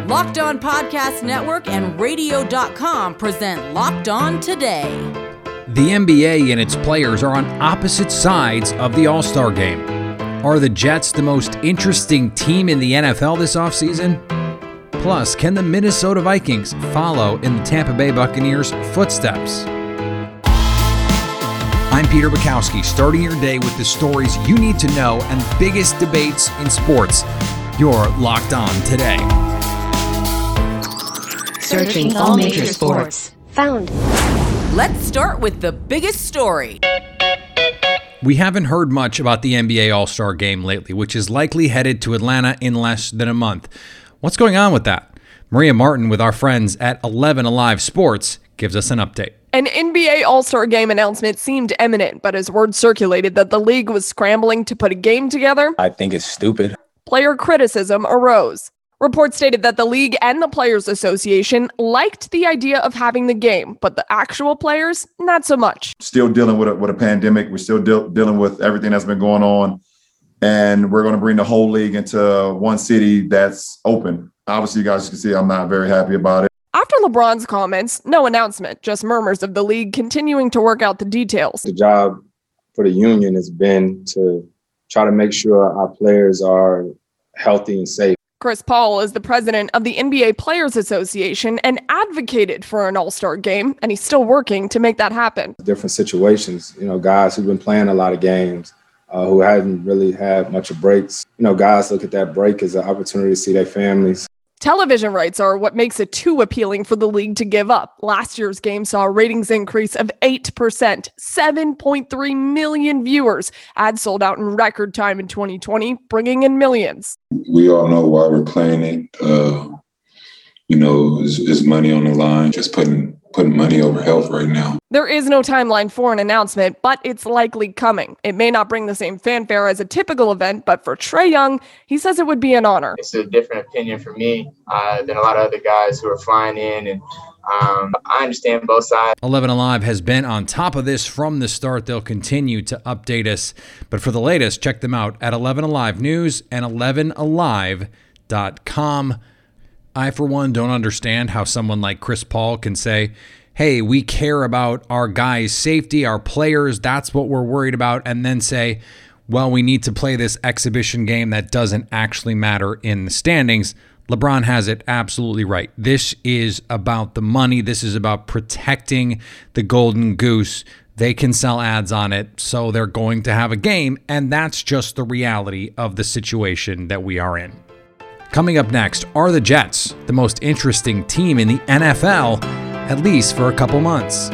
Locked On Podcast Network and Radio.com present Locked On Today. The NBA and its players are on opposite sides of the All-Star game. Are the Jets the most interesting team in the NFL this offseason? Plus, can the Minnesota Vikings follow in the Tampa Bay Buccaneers' footsteps? I'm Peter Bukowski, starting your day with the stories you need to know and the biggest debates in sports. You're Locked On Today. Searching all major sports. Found. Let's start with the biggest story. We haven't heard much about the NBA All-Star Game lately, which is likely headed to Atlanta in less than a month. What's going on with that? Maria Martin with our friends at 11 Alive Sports gives us an update. An NBA All-Star Game announcement seemed imminent, but as word circulated that the league was scrambling to put a game together, I think it's stupid. Player criticism arose. Reports stated that the league and the Players Association liked the idea of having the game, but the actual players, not so much. Still dealing with a pandemic. We're still dealing with everything that's been going on. And we're going to bring the whole league into one city that's open. Obviously, you guys can see I'm not very happy about it. After LeBron's comments, no announcement, just murmurs of the league continuing to work out the details. The job for the union has been to try to make sure our players are healthy and safe. Chris Paul is the president of the NBA Players Association and advocated for an All-Star game, and he's still working to make that happen. Different situations, guys who've been playing a lot of games, who hadn't really had much of breaks. Guys look at that break as an opportunity to see their families. Television rights are what makes it too appealing for the league to give up. Last year's game saw a ratings increase of 8%, 7.3 million viewers. Ads sold out in record time in 2020, bringing in millions. We all know why we're playing it. Is money on the line, just putting money over health right now. There is no timeline for an announcement, but it's likely coming. It may not bring the same fanfare as a typical event, but for Trae Young, he says it would be an honor. It's a different opinion for me than a lot of other guys who are flying in, and I understand both sides. 11 Alive has been on top of this from the start. They'll continue to update us. But for the latest, check them out at 11 Alive News and 11alive.com. I, for one, don't understand how someone like Chris Paul can say, hey, we care about our guys' safety, our players, that's what we're worried about, and then say, well, we need to play this exhibition game that doesn't actually matter in the standings. LeBron has it absolutely right. This is about the money. This is about protecting the golden goose. They can sell ads on it, so they're going to have a game, and that's just the reality of the situation that we are in. Coming up next, are the Jets the most interesting team in the NFL, at least for a couple months?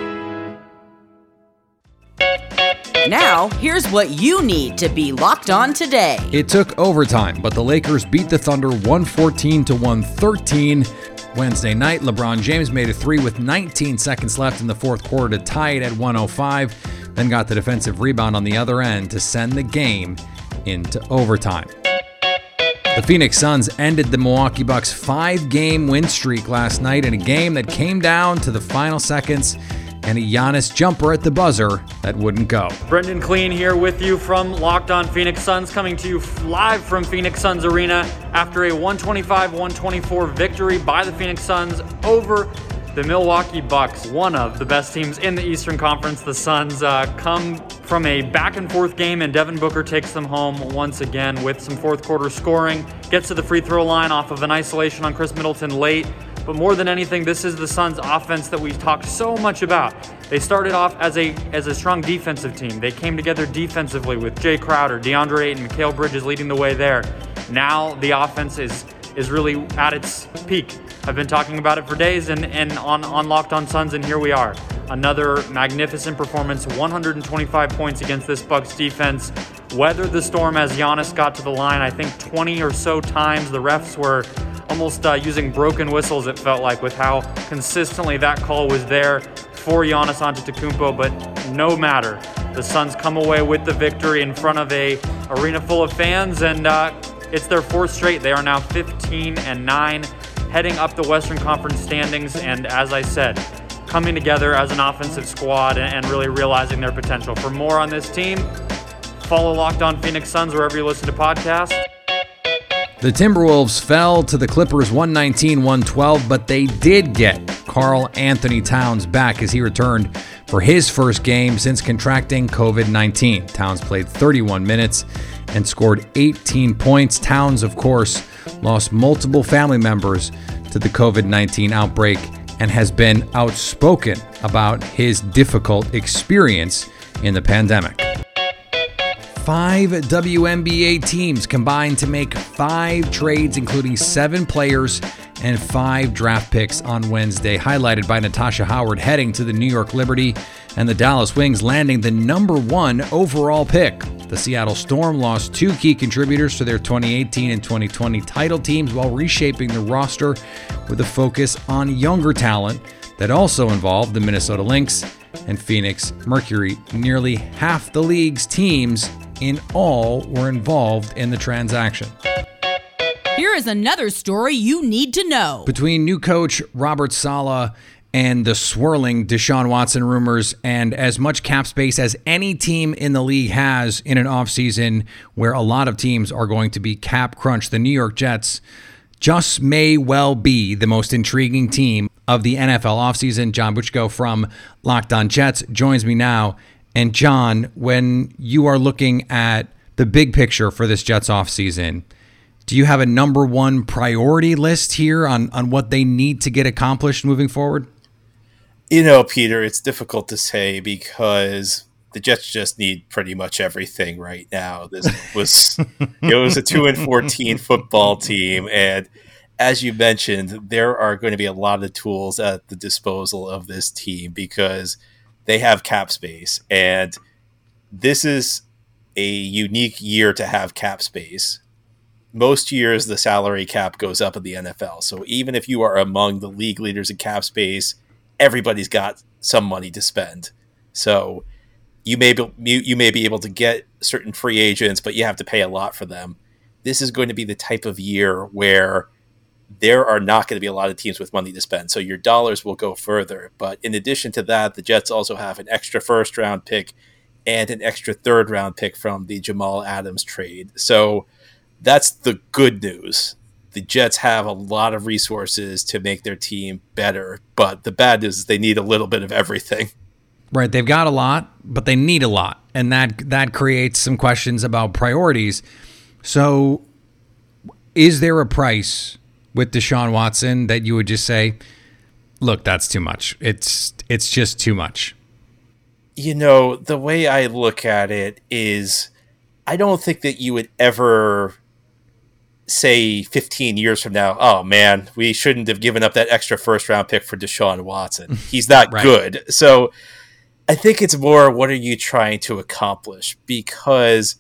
Now, here's what you need to be locked on today. It took overtime, but the Lakers beat the Thunder 114-113. Wednesday night, LeBron James made a three with 19 seconds left in the fourth quarter to tie it at 105, then got the defensive rebound on the other end to send the game into overtime. The Phoenix Suns ended the Milwaukee Bucks' 5-game win streak last night in a game that came down to the final seconds and a Giannis jumper at the buzzer that wouldn't go. Brendan Clean here with you from Locked On Phoenix Suns, coming to you live from Phoenix Suns Arena after a 125-124 victory by the Phoenix Suns over the Milwaukee Bucks, one of the best teams in the Eastern Conference. The Suns come from a back-and-forth game, and Devin Booker takes them home once again with some fourth-quarter scoring. Gets to the free throw line off of an isolation on Chris Middleton late. But more than anything, this is the Suns' offense that we talked so much about. They started off as a strong defensive team. They came together defensively with Jay Crowder, DeAndre Ayton, Mikal Bridges leading the way there. Now the offense is really at its peak. I've been talking about it for days and on Locked On Suns, and here we are. Another magnificent performance, 125 points against this Bucks defense. Weathered the storm as Giannis got to the line, I think 20 or so times. The refs were almost using broken whistles, it felt like, with how consistently that call was there for Giannis Antetokounmpo, but no matter. The Suns come away with the victory in front of a arena full of fans, and it's their fourth straight. They are now 15-9. Heading up the Western Conference standings, and as I said, coming together as an offensive squad and really realizing their potential. For more on this team, follow Locked On Phoenix Suns wherever you listen to podcasts. The Timberwolves fell to the Clippers 119-112, but they did get Karl Anthony Towns back as he returned for his first game since contracting COVID-19. Towns played 31 minutes and scored 18 points. Towns, of course, lost multiple family members to the COVID-19 outbreak and has been outspoken about his difficult experience in the pandemic. 5 WNBA teams combined to make 5 trades, including 7 players and 5 draft picks on Wednesday, highlighted by Natasha Howard heading to the New York Liberty and the Dallas Wings landing the number 1 overall pick. The Seattle Storm lost 2 key contributors to their 2018 and 2020 title teams while reshaping the roster with a focus on younger talent that also involved the Minnesota Lynx and Phoenix Mercury. Nearly half the league's teams in all were involved in the transaction. Here is another story you need to know. Between new coach Robert Saleh and the swirling Deshaun Watson rumors and as much cap space as any team in the league has in an offseason where a lot of teams are going to be cap crunched, the New York Jets just may well be the most intriguing team of the NFL offseason. John Butchko from Locked On Jets joins me now. And John, when you are looking at the big picture for this Jets offseason, do you have a number 1 priority list here on what they need to get accomplished moving forward? You know, Peter, it's difficult to say because the Jets just need pretty much everything right now. This was it was a 2-14 football team, and as you mentioned, there are going to be a lot of tools at the disposal of this team because they have cap space, and this is a unique year to have cap space. Most years, the salary cap goes up in the NFL. So even if you are among the league leaders in cap space, everybody's got some money to spend. So you may be able to get certain free agents, but you have to pay a lot for them. This is going to be the type of year where there are not going to be a lot of teams with money to spend. So your dollars will go further. But in addition to that, the Jets also have an extra first-round pick and an extra third-round pick from the Jamal Adams trade. So that's the good news. The Jets have a lot of resources to make their team better. But the bad news is they need a little bit of everything. Right. They've got a lot, but they need a lot. And that creates some questions about priorities. So is there a price with Deshaun Watson that you would just say, look, that's too much. It's just too much? You know, the way I look at it is I don't think that you would ever say 15 years from now, oh man, we shouldn't have given up that extra first round pick for Deshaun Watson. He's not right. Good. So I think it's more, what are you trying to accomplish? Because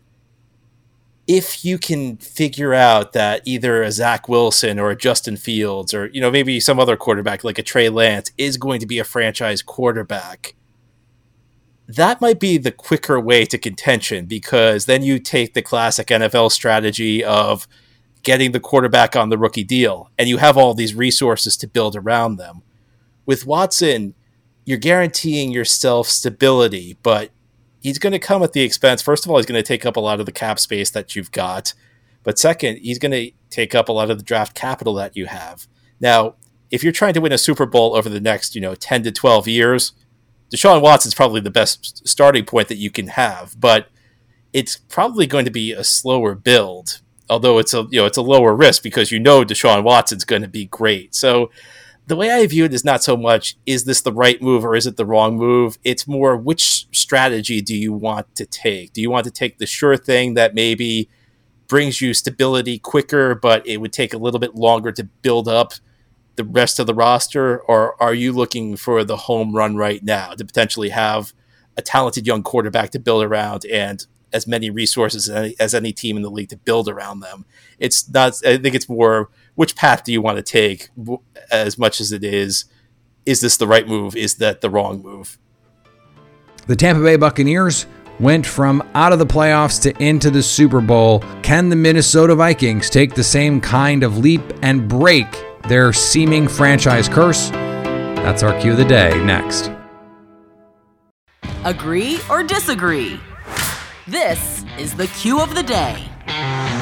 if you can figure out that either a Zach Wilson or a Justin Fields or, you know, maybe some other quarterback like a Trey Lance is going to be a franchise quarterback, that might be the quicker way to contention, because then you take the classic NFL strategy of getting the quarterback on the rookie deal and you have all these resources to build around them. With Watson, you're guaranteeing yourself stability, but he's going to come at the expense. First of all, he's going to take up a lot of the cap space that you've got. But second, he's going to take up a lot of the draft capital that you have. Now, if you're trying to win a Super Bowl over the next, 10 to 12 years, Deshaun Watson's probably the best starting point that you can have, but it's probably going to be a slower build, although it's a lower risk because Deshaun Watson's going to be great. So the way I view it is not so much, is this the right move or is it the wrong move? It's more, which strategy do you want to take? Do you want to take the sure thing that maybe brings you stability quicker, but it would take a little bit longer to build up the rest of the roster? Or are you looking for the home run right now to potentially have a talented young quarterback to build around and as many resources as any team in the league to build around them? It's not, I think it's more, which path do you want to take as much as it is this the right move? Is that the wrong move? The Tampa Bay Buccaneers went from out of the playoffs to into the Super Bowl. Can the Minnesota Vikings take the same kind of leap and break their seeming franchise curse? That's our cue of the day next. Agree or disagree? This is the cue of the day.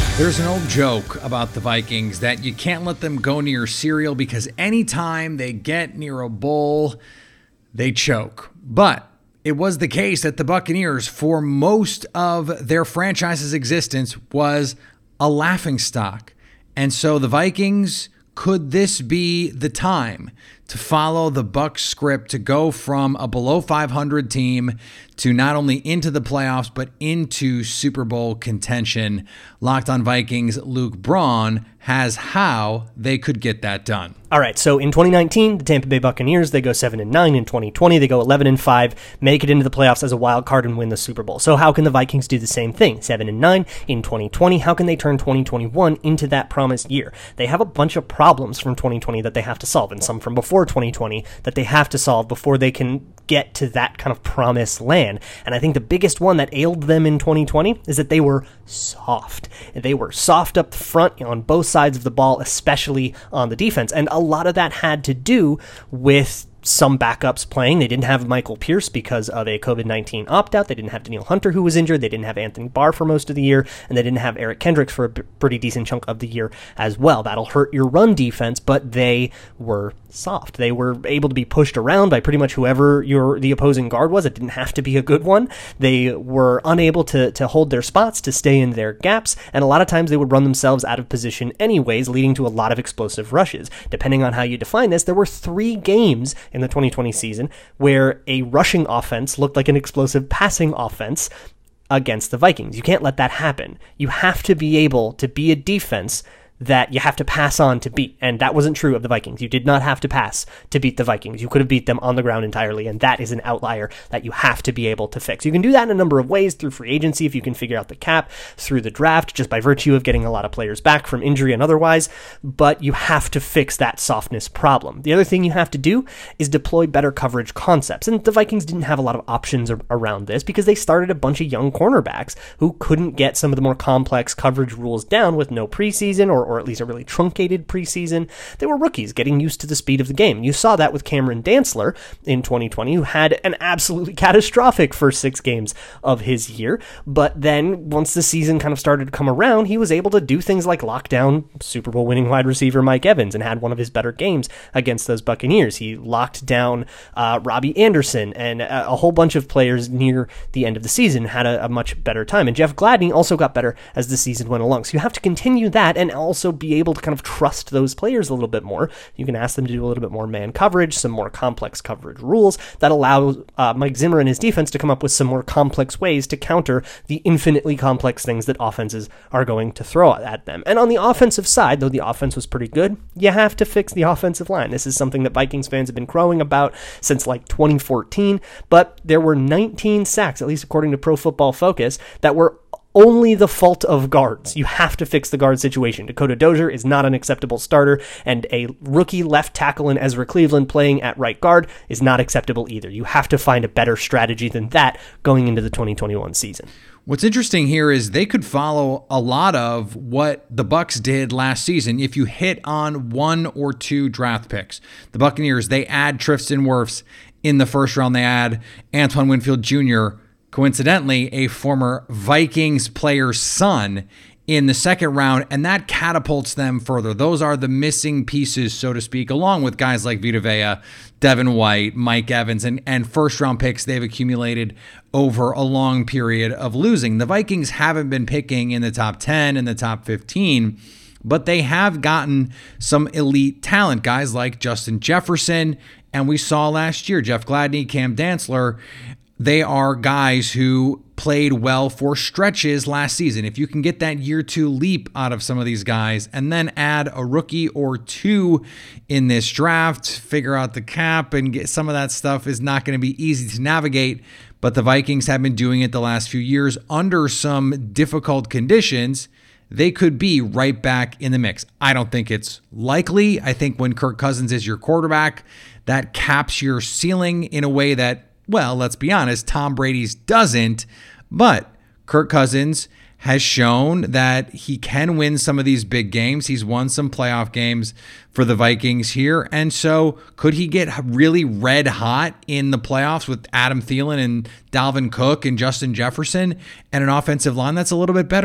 There's an old joke about the Vikings that you can't let them go near cereal because anytime they get near a bowl, they choke. But it was the case that the Buccaneers, for most of their franchise's existence, was a laughingstock. And so the Vikings, could this be the time to follow the Bucs script to go from a below 500 team to not only into the playoffs, but into Super Bowl contention? Locked on Vikings, Luke Braun has how they could get that done. All right, so in 2019, the Tampa Bay Buccaneers, they go 7-9. In 2020, they go 11-5, make it into the playoffs as a wild card and win the Super Bowl. So how can the Vikings do the same thing? 7-9 in 2020. How can they turn 2021 into that promised year? They have a bunch of problems from 2020 that they have to solve, and some from before 2020 that they have to solve before they can get to that kind of promised land. And I think the biggest one that ailed them in 2020 is that they were soft. They were soft up front on both sides of the ball, especially on the defense. And a lot of that had to do with some backups playing. They didn't have Michael Pierce because of a COVID-19 opt-out. They didn't have Danielle Hunter, who was injured. They didn't have Anthony Barr for most of the year, and they didn't have Eric Kendricks for a pretty decent chunk of the year as well. That'll hurt your run defense, but they were soft. They were able to be pushed around by pretty much whoever the opposing guard was. It didn't have to be a good one. They were unable to hold their spots, to stay in their gaps, and a lot of times they would run themselves out of position anyways, leading to a lot of explosive rushes. Depending on how you define this, there were 3 games in the 2020 season where a rushing offense looked like an explosive passing offense against the Vikings. You can't let that happen. You have to be able to be a defense that you have to pass on to beat, and that wasn't true of the Vikings. You did not have to pass to beat the Vikings. You could have beat them on the ground entirely, and that is an outlier that you have to be able to fix. You can do that in a number of ways, through free agency, if you can figure out the cap, through the draft, just by virtue of getting a lot of players back from injury and otherwise, but you have to fix that softness problem. The other thing you have to do is deploy better coverage concepts, and the Vikings didn't have a lot of options around this because they started a bunch of young cornerbacks who couldn't get some of the more complex coverage rules down with no preseason or at least a really truncated preseason. They were rookies getting used to the speed of the game. You saw that with Cameron Dantzler in 2020, who had an absolutely catastrophic first 6 games of his year. But then once the season kind of started to come around, he was able to do things like lock down Super Bowl winning wide receiver Mike Evans and had one of his better games against those Buccaneers. He locked down Robbie Anderson, and a whole bunch of players near the end of the season had a much better time. And Jeff Gladney also got better as the season went along. So you have to continue that and also be able to kind of trust those players a little bit more. You can ask them to do a little bit more man coverage, some more complex coverage rules that allow Mike Zimmer and his defense to come up with some more complex ways to counter the infinitely complex things that offenses are going to throw at them. And on the offensive side, though the offense was pretty good, you have to fix the offensive line. This is something that Vikings fans have been crowing about since like 2014, but there were 19 sacks, at least according to Pro Football Focus, that were only the fault of guards. You have to fix the guard situation. Dakota Dozier is not an acceptable starter, and a rookie left tackle in Ezra Cleveland playing at right guard is not acceptable either. You have to find a better strategy than that going into the 2021 season. What's interesting here is they could follow a lot of what the Bucs did last season if you hit on 1 or 2 draft picks. The Buccaneers, they add Tristan Wirfs in the first round. They add Antoine Winfield Jr., coincidentally, a former Vikings player's son, in the second round, and that catapults them further. Those are the missing pieces, so to speak, along with guys like Vita Vea, Devin White, Mike Evans, and first-round picks they've accumulated over a long period of losing. The Vikings haven't been picking in the top 10, in the top 15, but they have gotten some elite talent, guys like Justin Jefferson, and we saw last year, Jeff Gladney, Cam Dantzler. They are guys who played well for stretches last season. If you can get that year 2 leap out of some of these guys and then add a rookie or 2 in this draft, figure out the cap and get some of that stuff is not going to be easy to navigate. But the Vikings have been doing it the last few years under some difficult conditions. They could be right back in the mix. I don't think it's likely. I think when Kirk Cousins is your quarterback, that caps your ceiling in a way that, well, let's be honest, Tom Brady's doesn't, but Kirk Cousins has shown that he can win some of these big games. He's won some playoff games for the Vikings here, and so could he get really red hot in the playoffs with Adam Thielen and Dalvin Cook and Justin Jefferson and an offensive line that's a little bit better?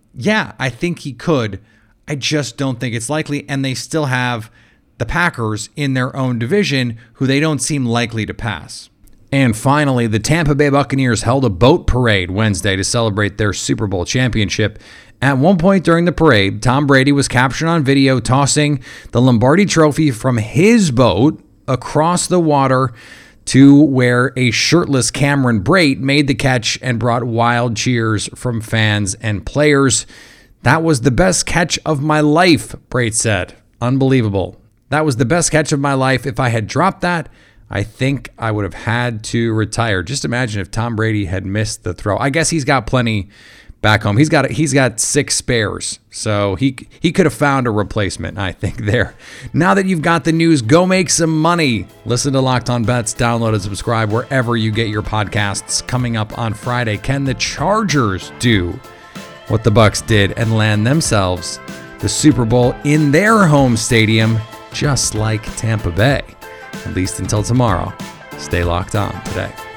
Yeah, I think he could. I just don't think it's likely. And they still have the Packers in their own division, who they don't seem likely to pass. And finally, the Tampa Bay Buccaneers held a boat parade Wednesday to celebrate their Super Bowl championship. At one point during the parade, Tom Brady was captured on video tossing the Lombardi Trophy from his boat across the water to where a shirtless Cameron Brate made the catch and brought wild cheers from fans and players. That was the best catch of my life, Brate said. Unbelievable. That was the best catch of my life. If I had dropped that, I think I would have had to retire. Just imagine if Tom Brady had missed the throw. I guess he's got plenty back home. He's got 6 spares, so he could have found a replacement, I think, there. Now that you've got the news, go make some money. Listen to Locked On Bets, download and subscribe wherever you get your podcasts. Coming up on Friday, can the Chargers do what the Bucs did and land themselves the Super Bowl in their home stadium, just like Tampa Bay? At least until tomorrow, stay locked on today.